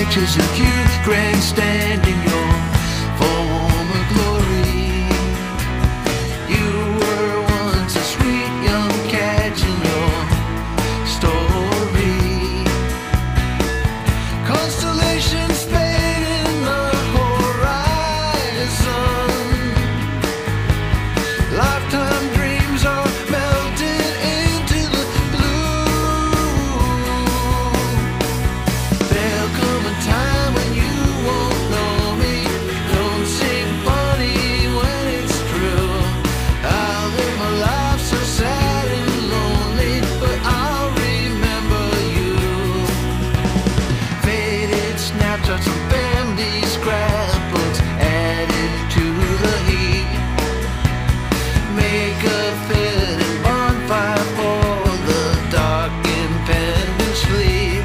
pictures of you grandstanding your former glory. You were once a sweet young catch in your story. Constellations fade in the horizon. Lifetime dreams are melted into the blue. There'll come a time when you won't know me. Don't seem funny when it's true. I'll live my life so sad and lonely, but I'll remember you. Faded snapshots of family scrapbooks added to the heat. Make a fitting bonfire for the dark impending sleep.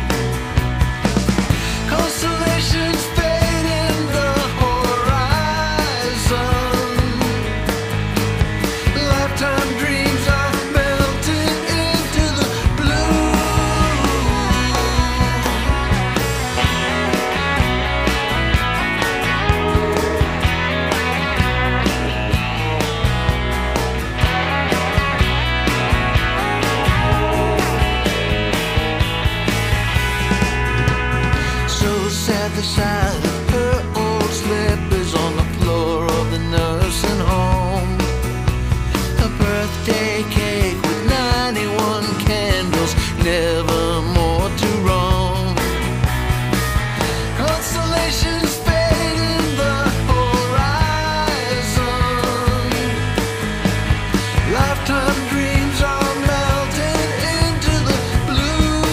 Constellations fade in the horizon. Lifetime dreams are melted into the blue. So sad the sight of her old slippers on the floor of the nursing home. A birthday cake with 91 candles, never more to roam. Constellations fade in the horizon. Lifetime dreams are melted into the blue.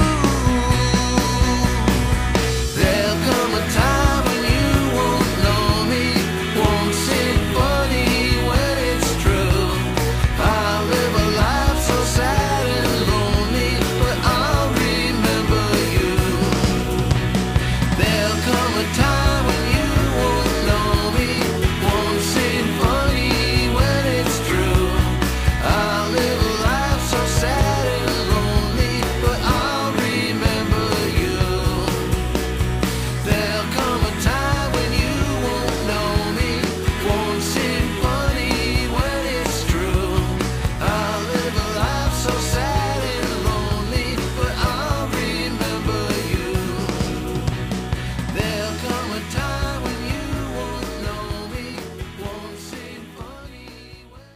There'll come a time when you won't know me, won't seem funny when it's true. I'll live a life so sad and lonely, but I'll remember you. There'll come a time when you won't know me, won't seem funny when it's true. I'll live a life so sad and lonely, but I'll remember you. There'll come a time when you won't know me, won't seem funny when it's true. I'll live a life so sad and lonely, but I'll remember you. There'll come a time when you won't know me, won't seem funny when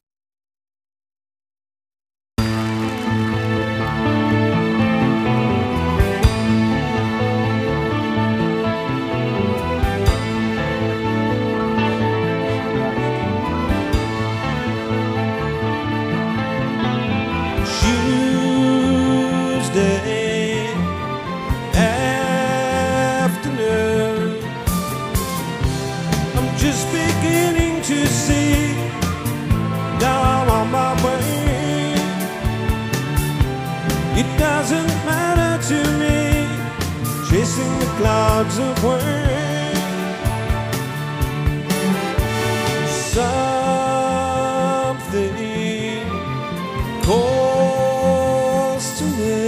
Tuesday afternoon, I'm just beginning to see. Now I'm on my way. It doesn't matter to me, chasing the clouds away. Something calls to me.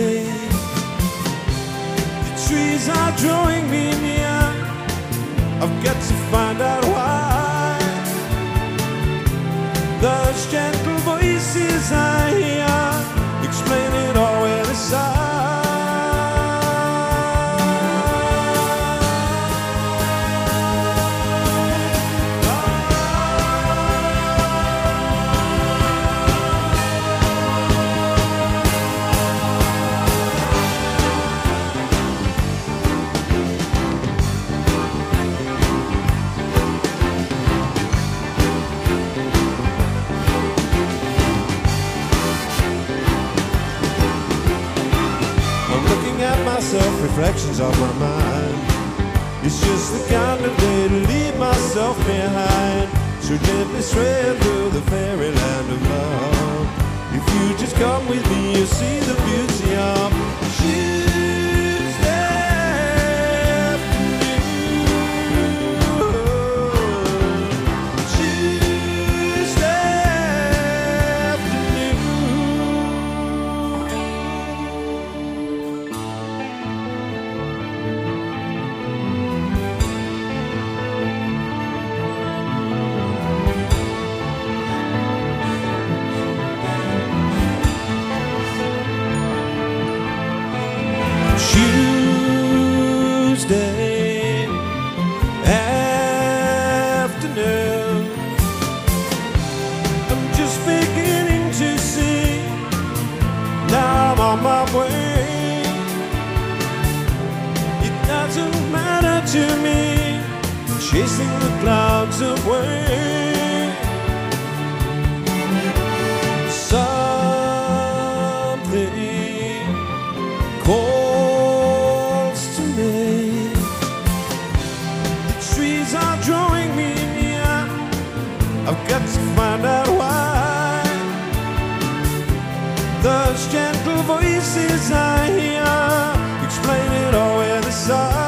The trees are drawing me near. I've got to find out why. Those gentle voices I hear explain it all with a sigh. Reflections of my mind. It's just the kind of day to leave myself behind. So gently sway through the fairyland of love. If you just come with me, you'll see the beauty of Tuesday afternoon. Tuesday afternoon. chasing the clouds away. Something calls to me. The trees are drawing me near. I've got to find out why. Those gentle voices I hear explain it all with a sigh.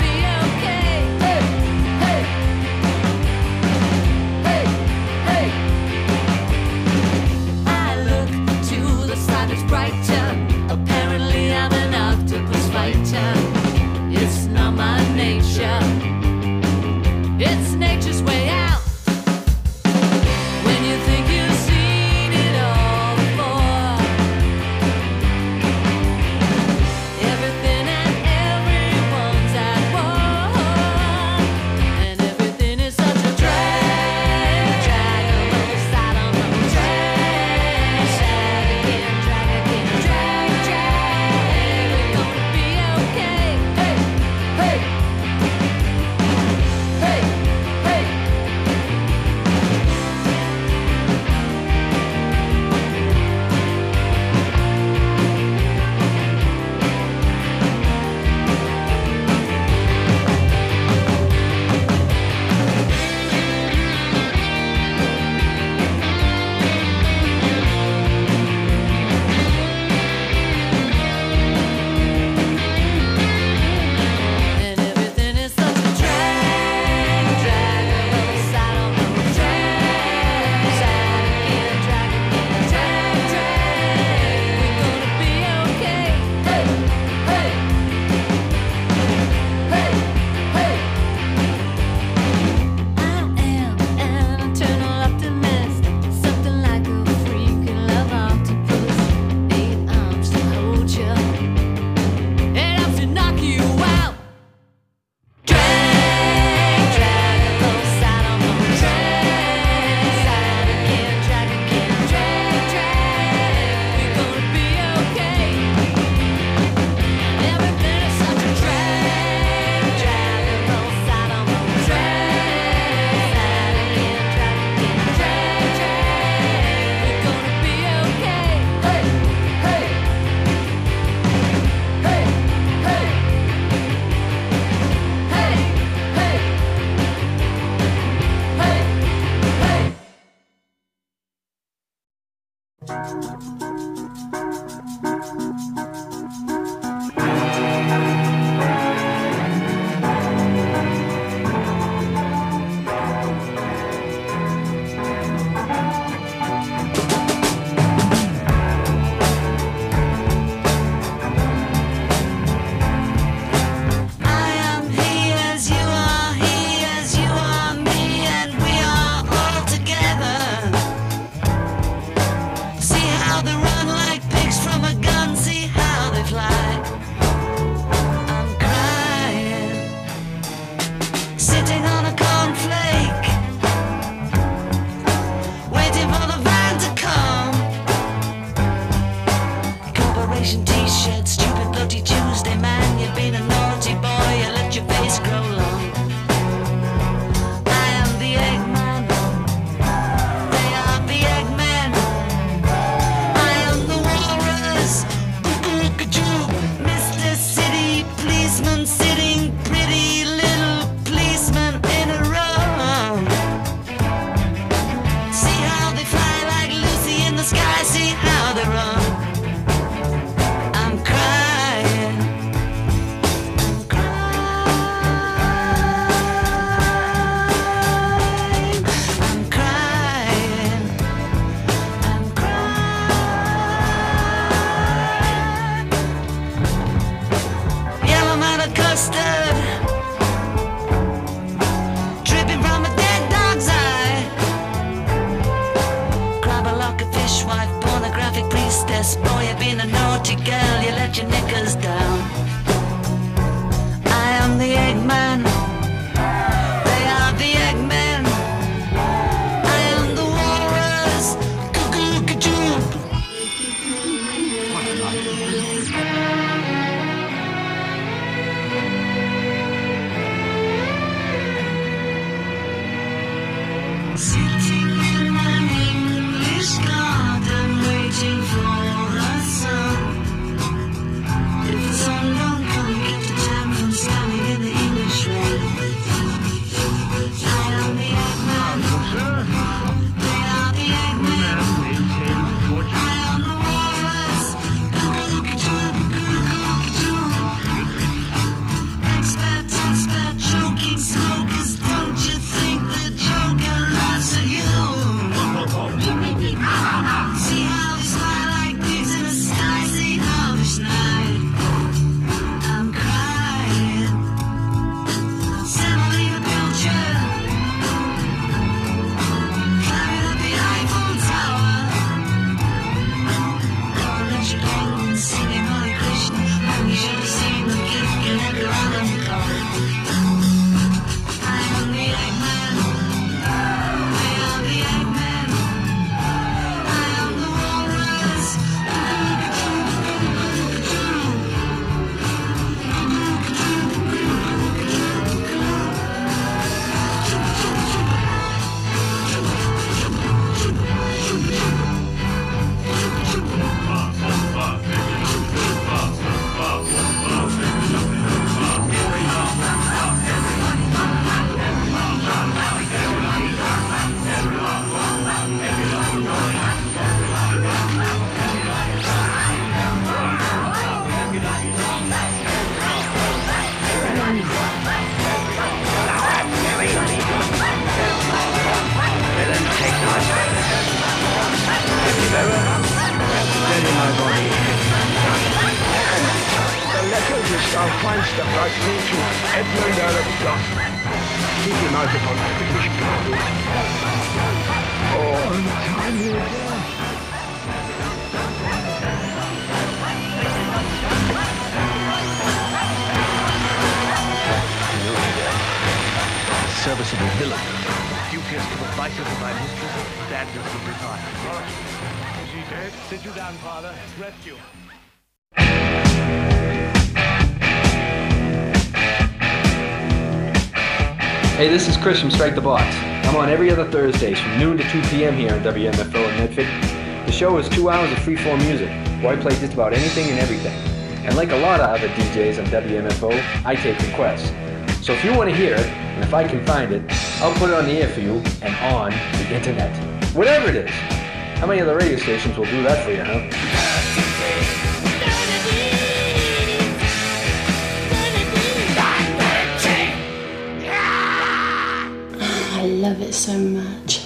Hey! sitting pretty little policemen in a row. See how they fly like Lucy in the sky, see how they run. I'm crying, I'm crying, I'm crying, I'm crying. Yellow man of custard dripping from a dead dog's eye. Grab a lock of fishwife, pornographic priestess. Boy, you've been a naughty girl, you let your knickers down. I am the Eggman, they are the Eggmen. I am the walrus, cuckoo-cuckoo. Sitting in an English garden, waiting for the sun. If the sun don't come, get the time from standing in the English rain. I am the Eggman, they are the Eggmen. I am the walrus, cuckoo-cuckoo. Expert, choking smokers, don't you think the Joker laughs at you? See how they smile like pigs in the sky, see how they snide. I'm crying, semolina pilcher, climbing up the Eiffel Tower. Electric penguin singing Hare Krishna, you should have seen the gift connector on the car. I am the Eggman, they are the Eggmen. I am the walrus, The letters is our fine stuff like me to Edmund Earl Scott. Keep your mouth upon the British people. All the time you were there. Serviceable villain. Duteous to the vices of my mistress, standards of regard. Is he dead? Sit you down, father. Rest you. Hey, this is Chris from Strike the Box. I'm on every other Thursdays from noon to 2 p.m. here on WMFO in Medford. The show is 2 hours of freeform music, where I play just about anything and everything. And like a lot of other DJs on WMFO, I take requests. So if you want to hear it, and if I can find it, I'll put it on the air for you and on the internet. Whatever it is. How many other radio stations will do that for you, huh? I love it so much.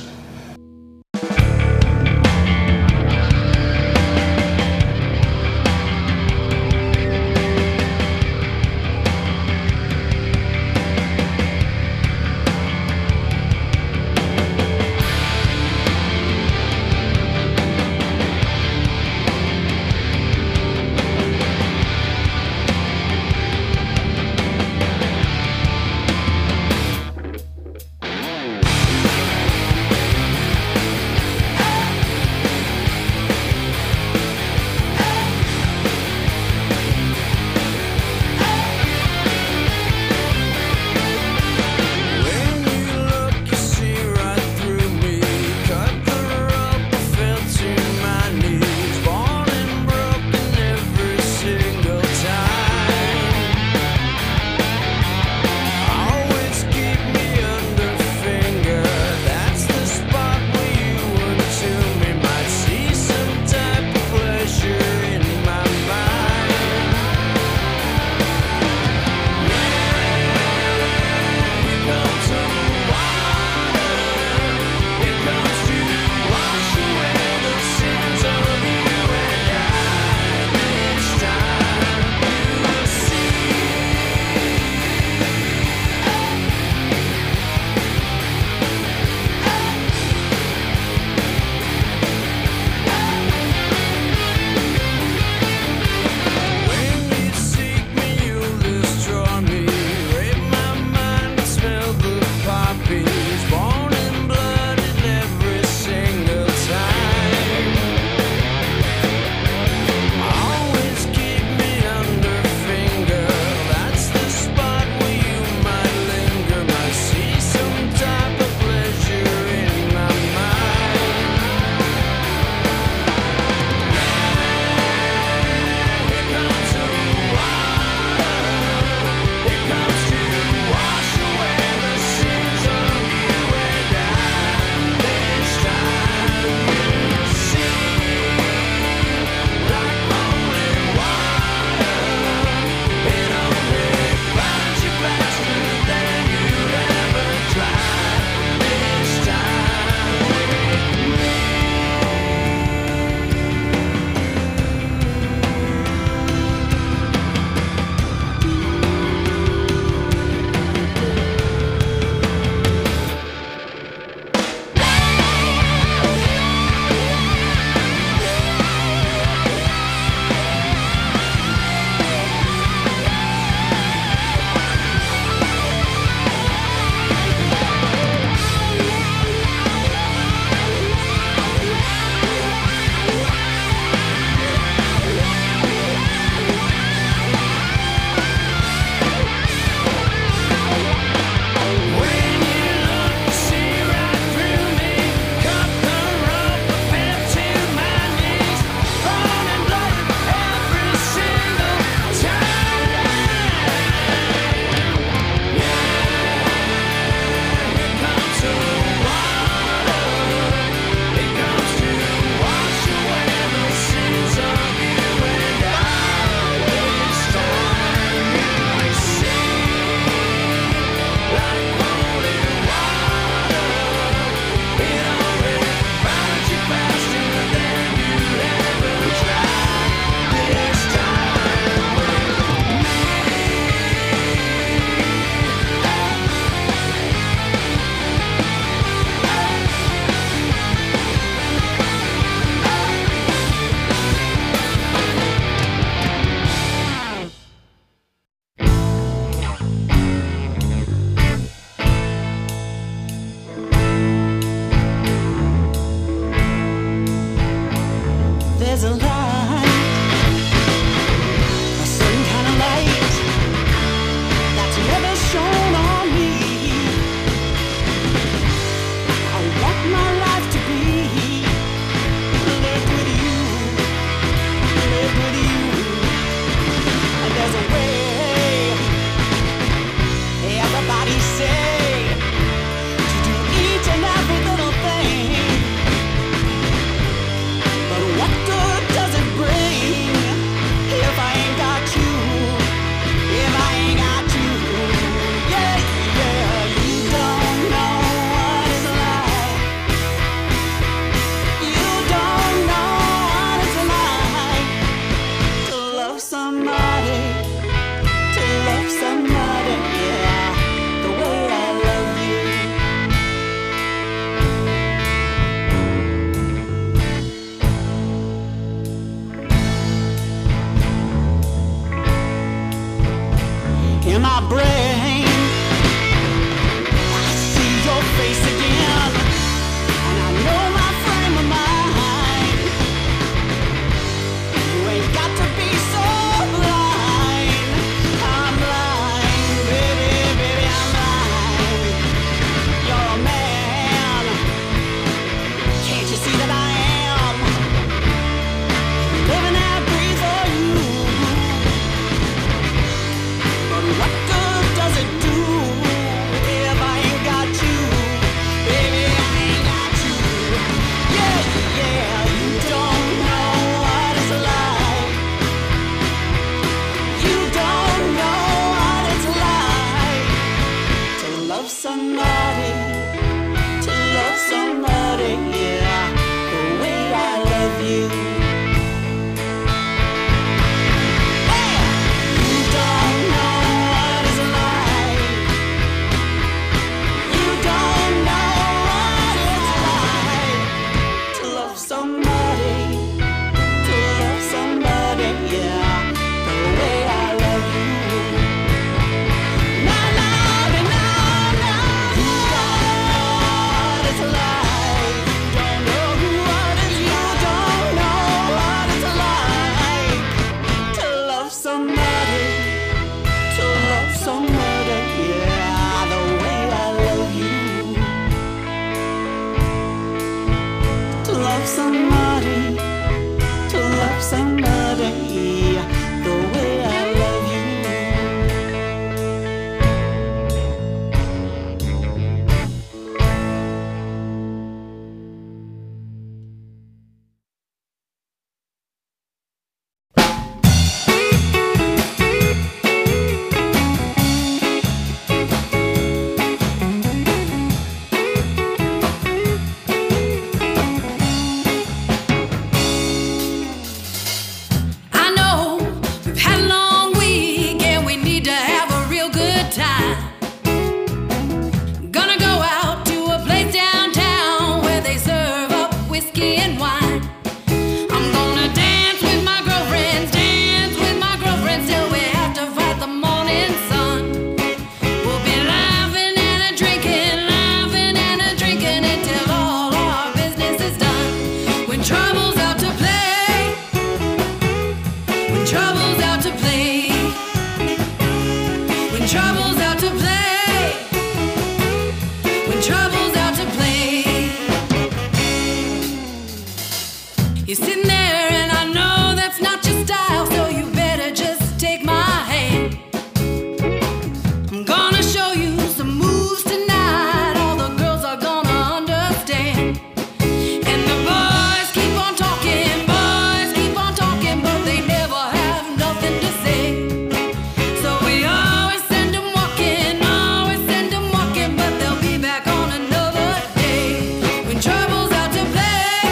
You're sitting there and I know that's not your style, so you better just take my hand. I'm gonna show you some moves tonight, all the girls are gonna understand. And the boys keep on talking, but they never have nothing to say. So we always send them walking, but they'll be back on another day. When trouble's out to play,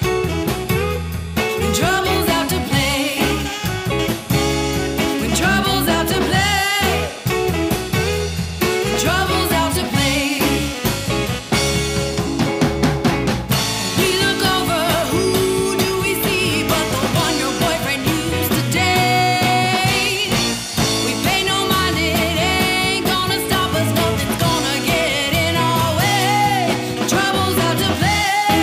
when trouble's out to play, when trouble's out to play, when trouble's out to play. We look over, who do we see but the one your boyfriend used to date? We pay no mind, it ain't gonna stop us, nothing's gonna get in our way. Trouble's out to play.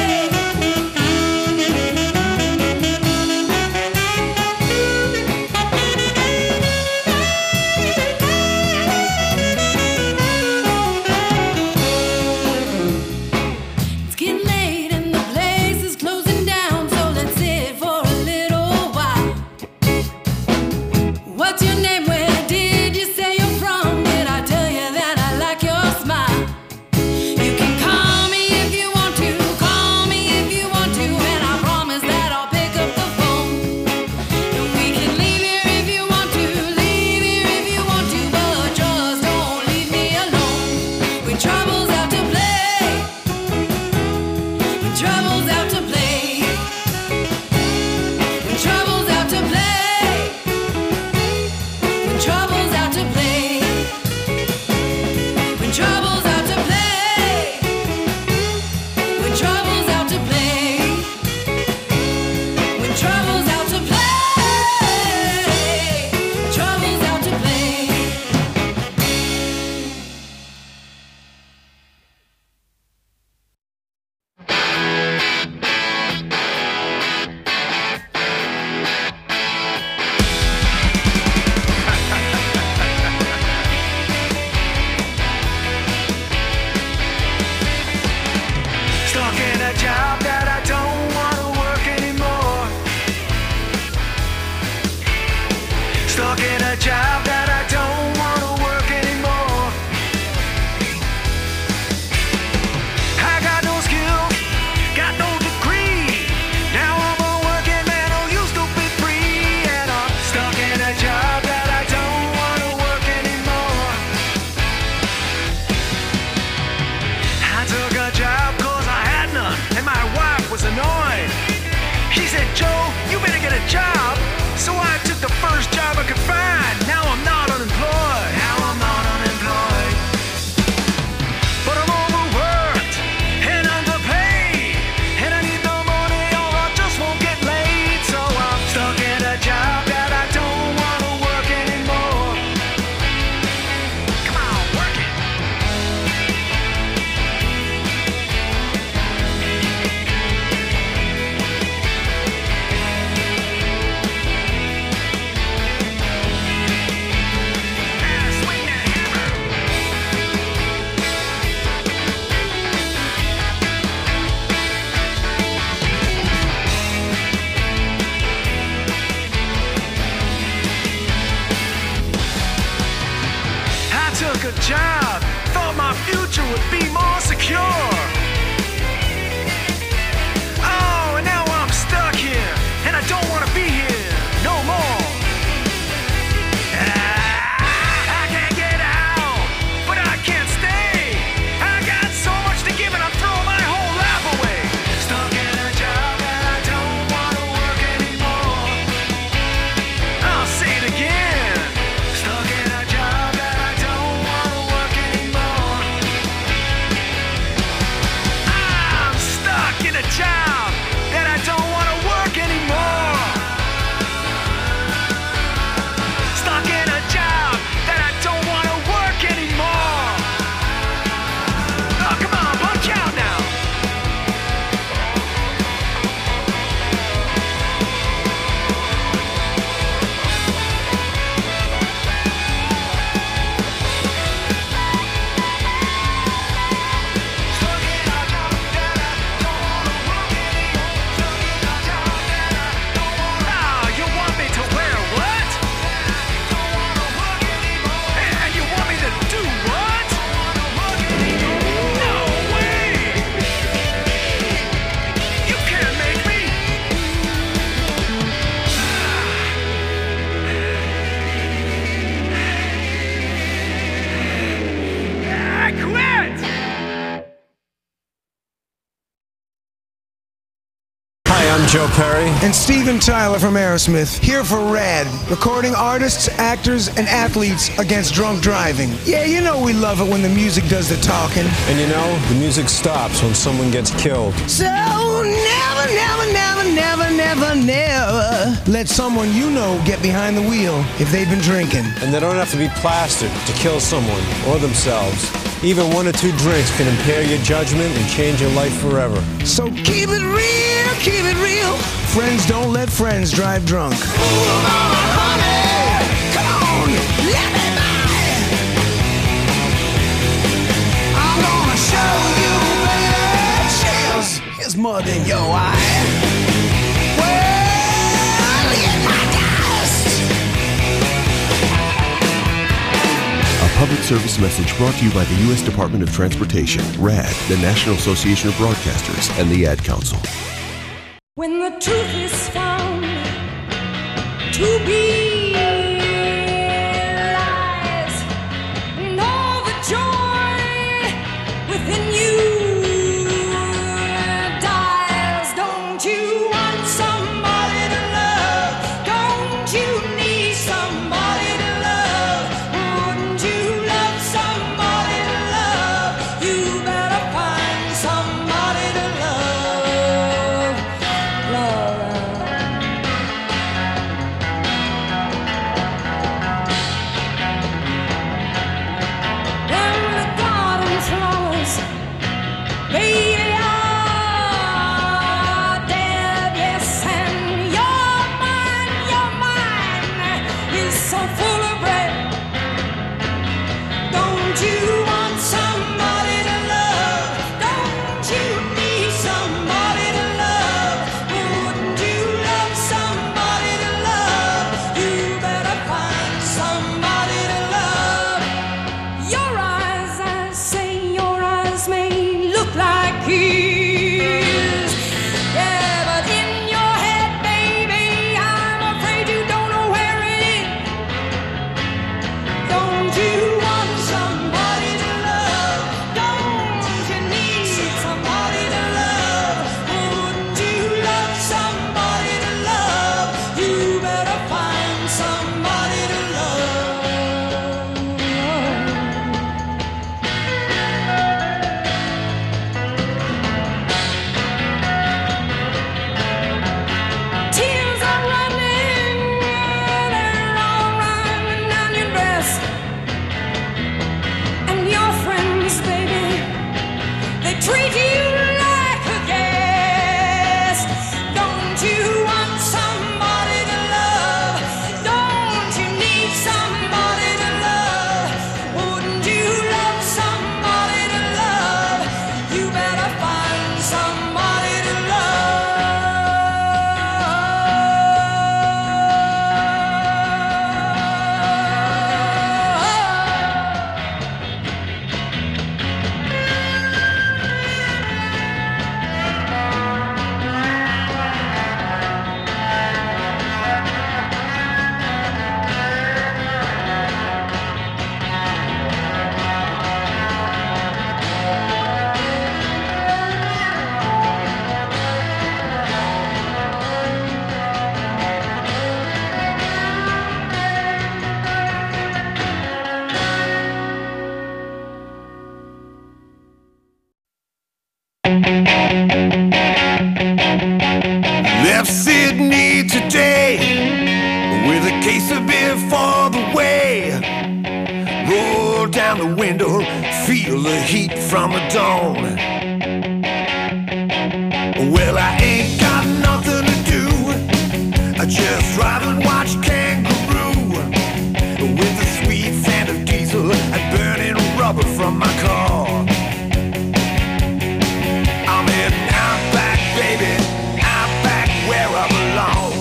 It's getting late and the place is closing down, so let's sit for a little while. What's your name? Where did you say you're from? Did I tell you that I like your smile? You can call me if you want to, and I promise that I'll pick up the phone. And we can leave here if you want to, but just don't leave me alone. When trouble's out to play, when trouble's out to play, when trouble's out to play, when trouble's out to play, when trouble's out to play, when trouble's out to play, when trouble's out to play, trouble's out to play. Stuck in a job that I don't want to work anymore. Stuck in a job that I don't want to work anymore. I got no skills, got no degree. Now I'm a working man who used to be free. And I'm stuck in a job that I don't want to work anymore. I took a job cause I had none, and my wife was annoyed. She said, Joe, you better get a job. So I took the first job I could find. Now I'm not unemployed. But I'm overworked and underpaid, and I need the money or I just won't get laid. So I'm stuck in a job that I don't want to work anymore. Come on, work it. Swing that hammer. I took a job, thought my future would be more secure. Oh, and now I'm stuck here, and I don't want to be here no more. I can't get out, but I can't stay. I got so much to give, and I'm throwing my whole life away. Stuck in a job that I don't want to work anymore. I'll say it again. Stuck in a job that I don't want to work anymore. I'm Joe Perry. And Steven Tyler from Aerosmith, here for RAD, recording artists, actors, and athletes against drunk driving. Yeah, you know we love it when the music does the talking. And you know, the music stops when someone gets killed. So never, never, never, never, never, never let someone you know get behind the wheel if they've been drinking. And they don't have to be plastered to kill someone or themselves. Even 1 or 2 drinks can impair your judgment and change your life forever. So keep it real, keep it real. Friends don't let friends drive drunk. Ooh, honey, come on, let me by. I'm gonna show you, baby, chills is more than your eye. Well, get my dust. A public service message brought to you by the U.S. Department of Transportation, RAD, the National Association of Broadcasters, and the Ad Council. When the truth is found to be lies, and all the joy within you dies. Don't you want somebody to love? Don't you need somebody to love? Wouldn't you love somebody to love? You better find somebody to love. When the garden flowers, baby, are dead, yes, and your mind is so full of bread. Don't you want somebody to love? Don't you need somebody to love? Wouldn't you love somebody to love? You better find somebody to love. Your eyes, I say, your eyes may look like his. Yeah, but in your head, baby, I'm afraid you don't know where it is. Don't you want somebody to love? Don't you need somebody to love? Wouldn't you love somebody to love? You better find somebody to love. Tears are running, they're all running down your dress. And your friends, baby, they treat you like a guest. Don't you want somebody to love? Don't you need somebody to love? Wouldn't you love somebody to love? You better find somebody to Left Sydney today with a case of beer for the way. Roll down the window, feel the heat from the dawn. Well, I ain't got nothing to do. I just drive and watch Kangaroo with the sweet scent of diesel and burning rubber from my car. I'm heading out back, baby, out back where I belong.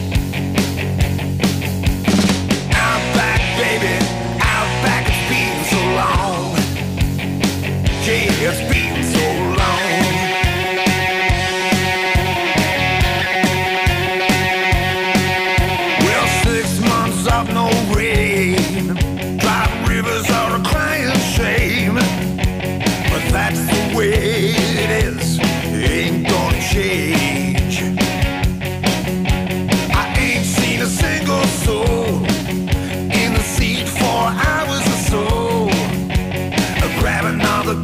Out back, baby, out back, it's been so long. Yeah, it's been so long. Well,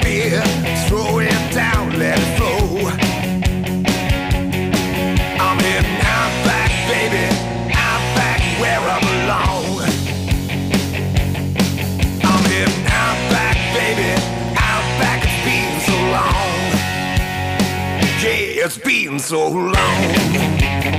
beer, throw it down, let it flow. I'm heading out back, baby, out back where I belong. I'm heading out back, baby, out back, it's been so long. Yeah, it's been so long.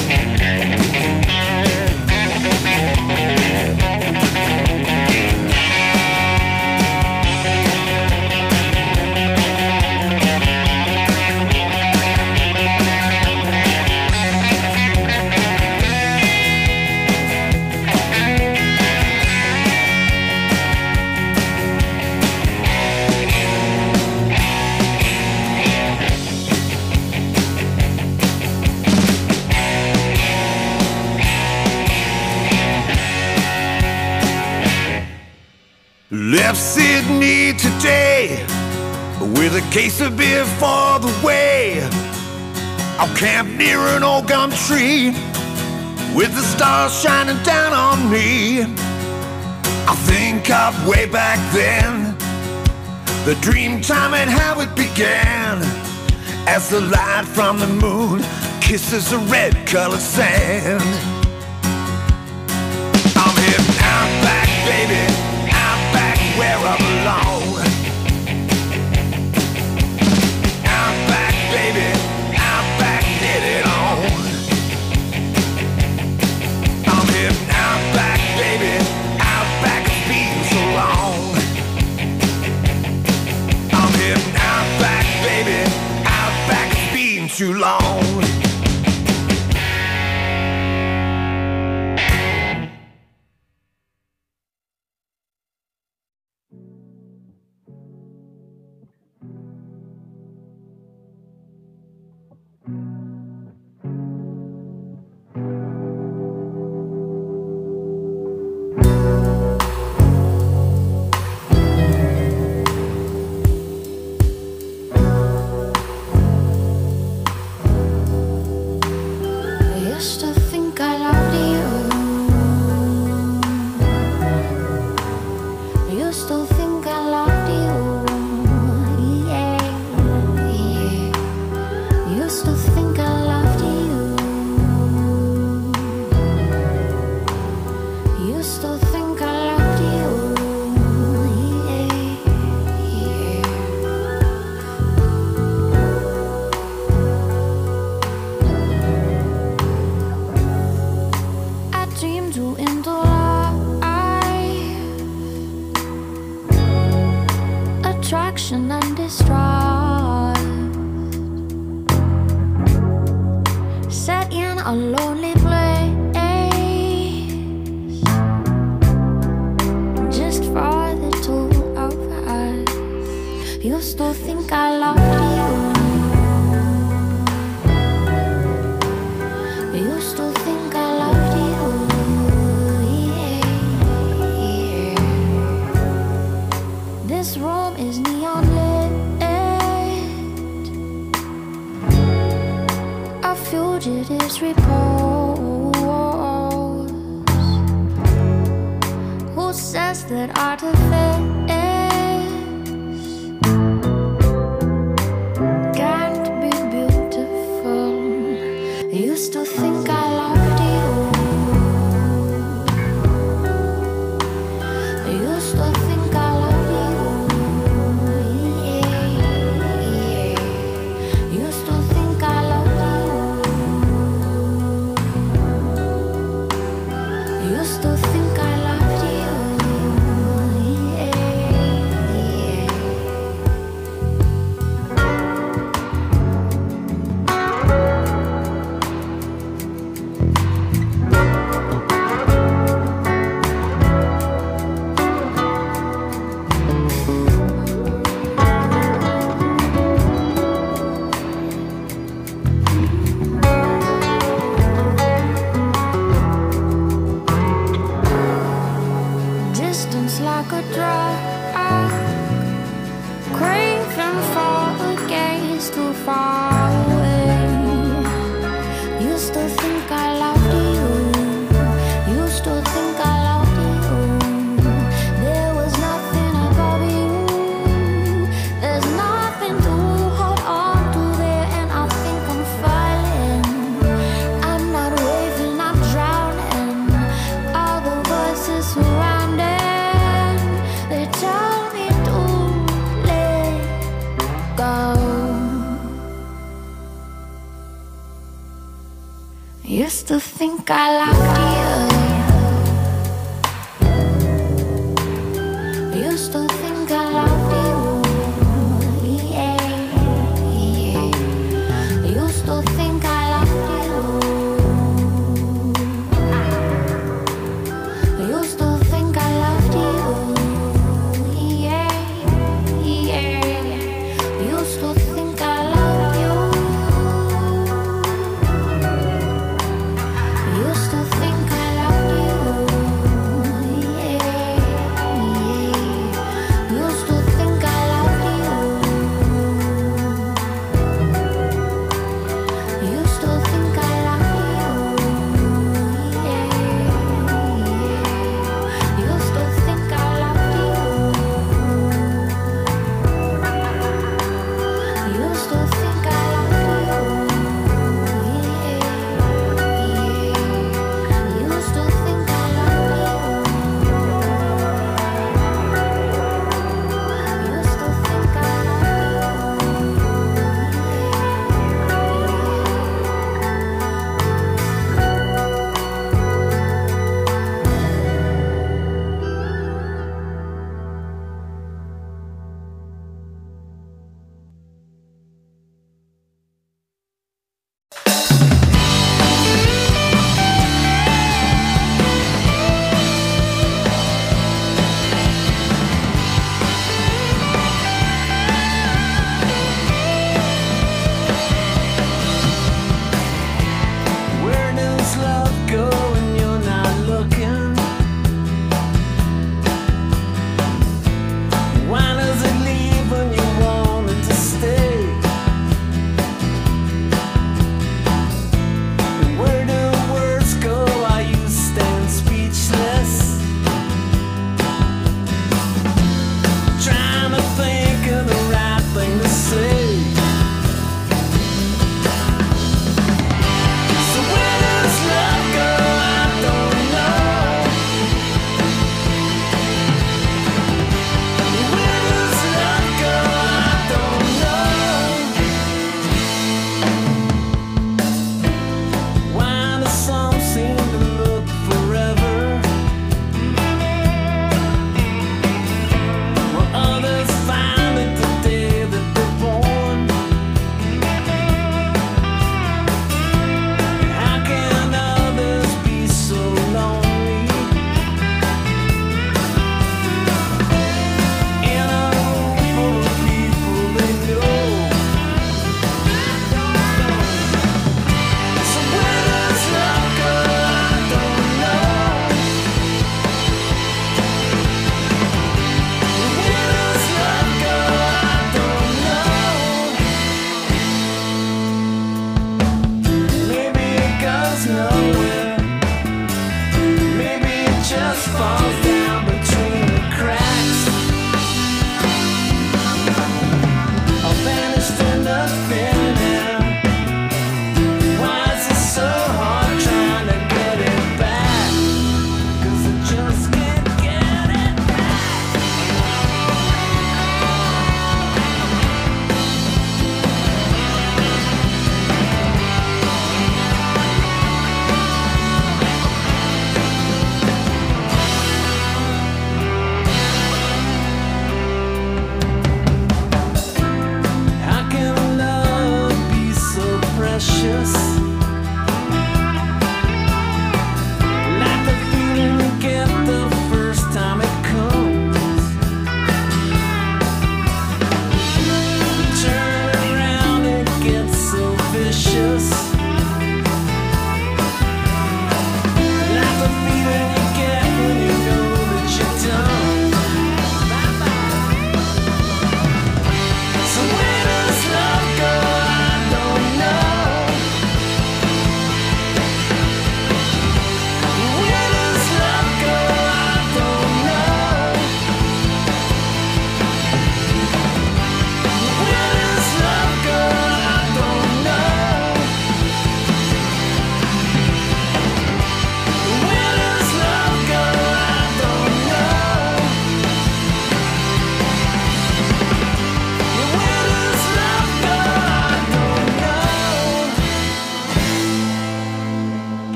Left Sydney today with a case of beer for the way. I'll camp near an old gum tree with the stars shining down on me. I think of way back then, the dream time and how it began, as the light from the moon kisses the red-colored sand. I'm heading out back, baby, where I belong. Out back, baby, out back, get it on. I'm heading out back, baby, out back, it's been so long. I'm heading out back, baby, out back, it's been too long. Used to think I loved you, yeah. Used to think I loved you. Used to think I loved you. Yeah, yeah. Used to think I loved you. Used to think I loved you. Yeah, yeah. Used to think I loved you. Used to think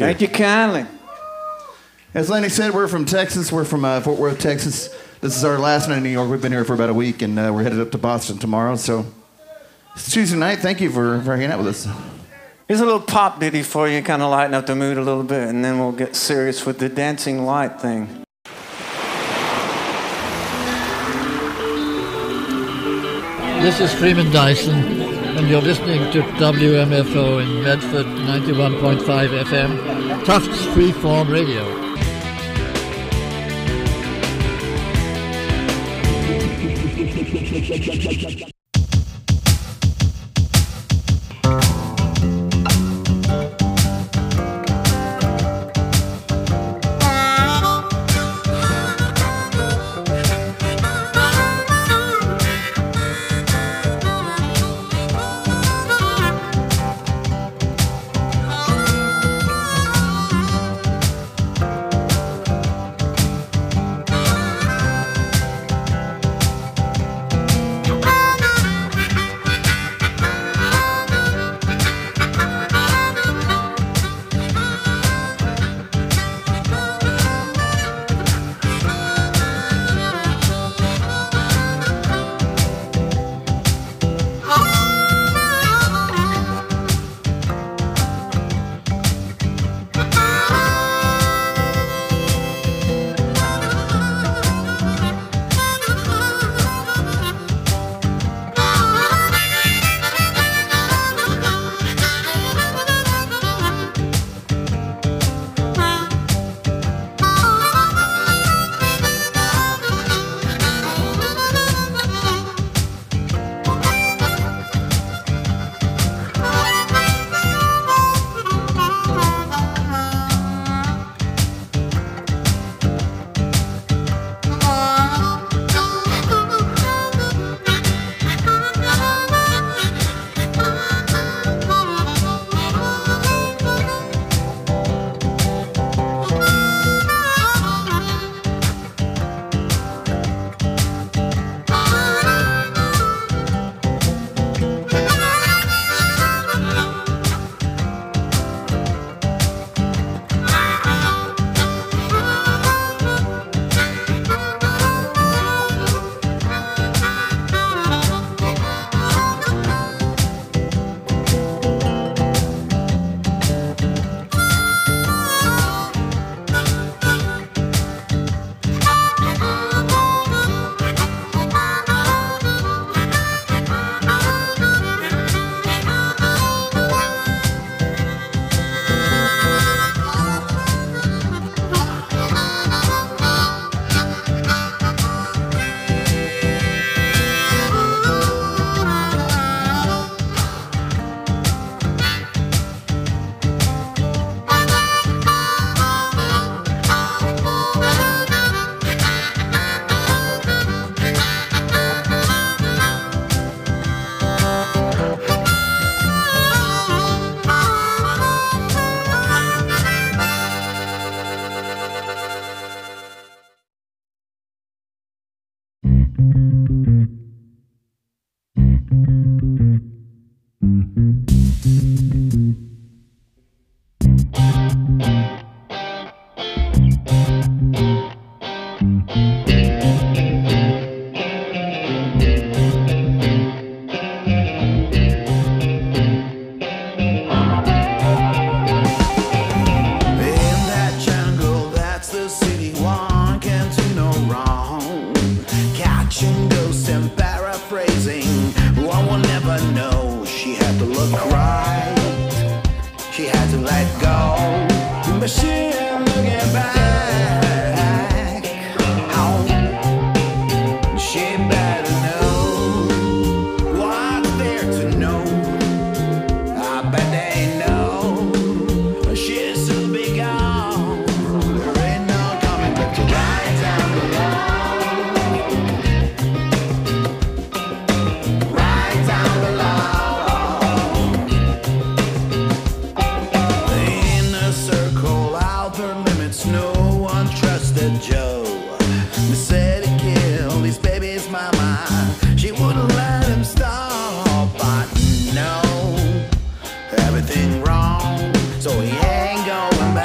you. Thank you kindly. As Lenny said, we're from Texas. We're from Fort Worth, Texas. This is our last night in New York. We've been here for about a week, and we're headed up to Boston tomorrow. So it's Tuesday night. Thank you for hanging out with us. Here's a little pop ditty for you, kind of lighten up the mood a little bit, and then we'll get serious with the dancing light thing. This is Freeman Dyson, and you're listening to WMFO in Medford, 91.5 FM, Tufts Freeform Radio. everything wrong, so he ain't going back.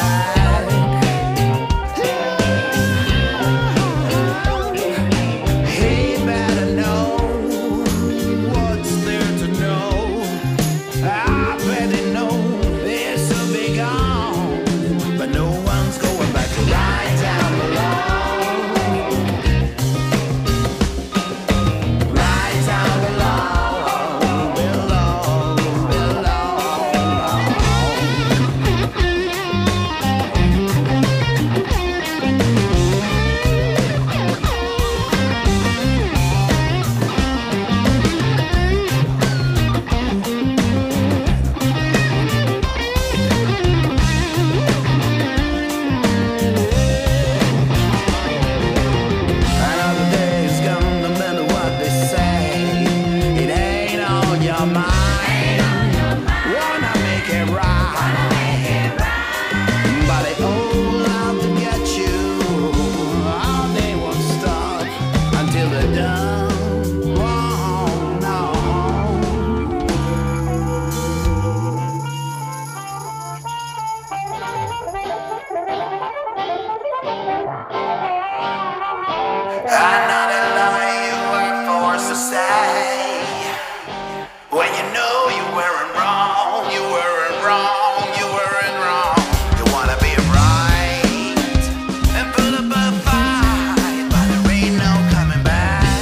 I know that lie you were forced to say when you know you weren't wrong, you weren't wrong, you weren't wrong. You wanna be right and put up a fight, but there ain't no coming back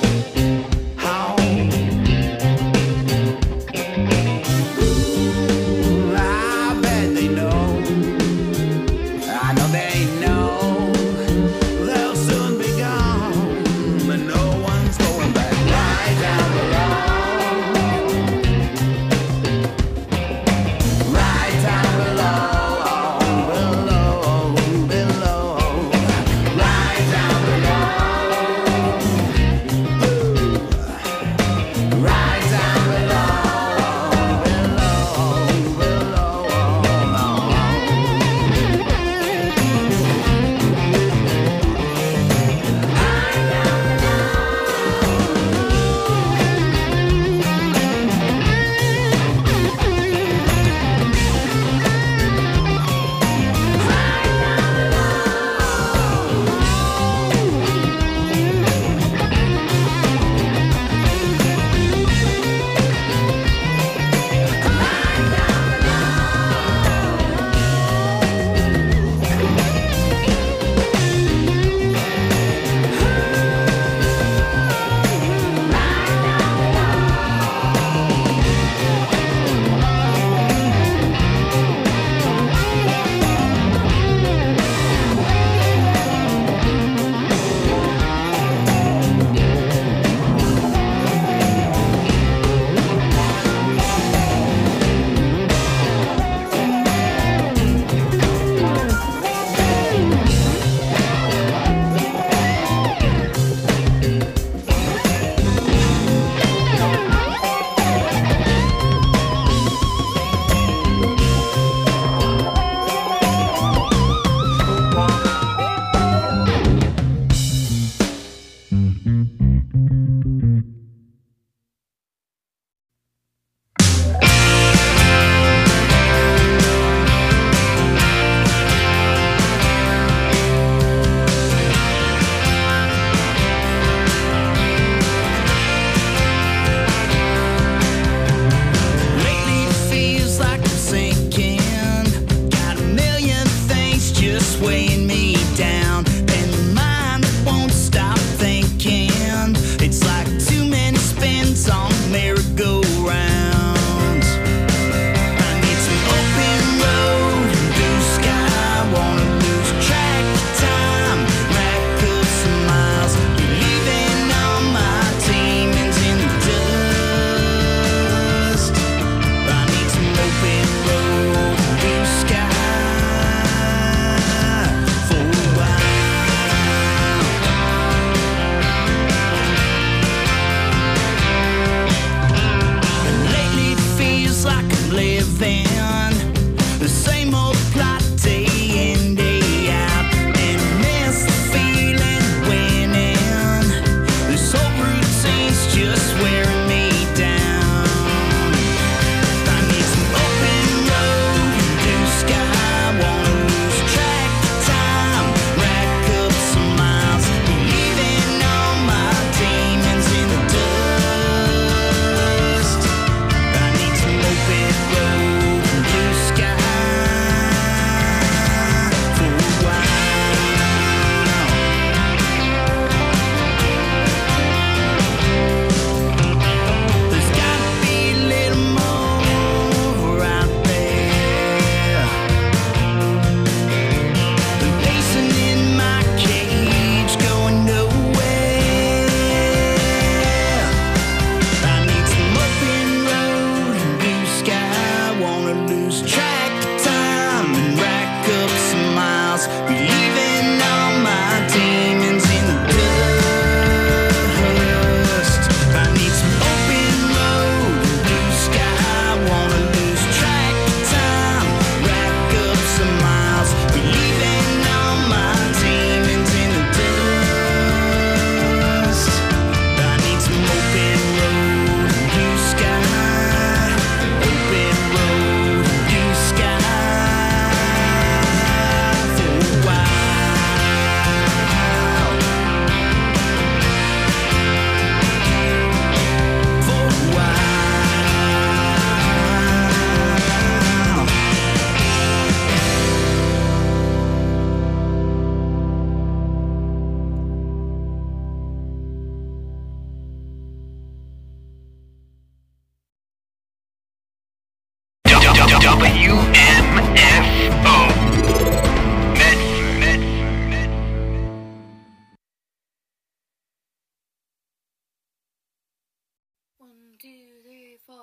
home. Ooh, I bet they know. I know they know.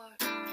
heart.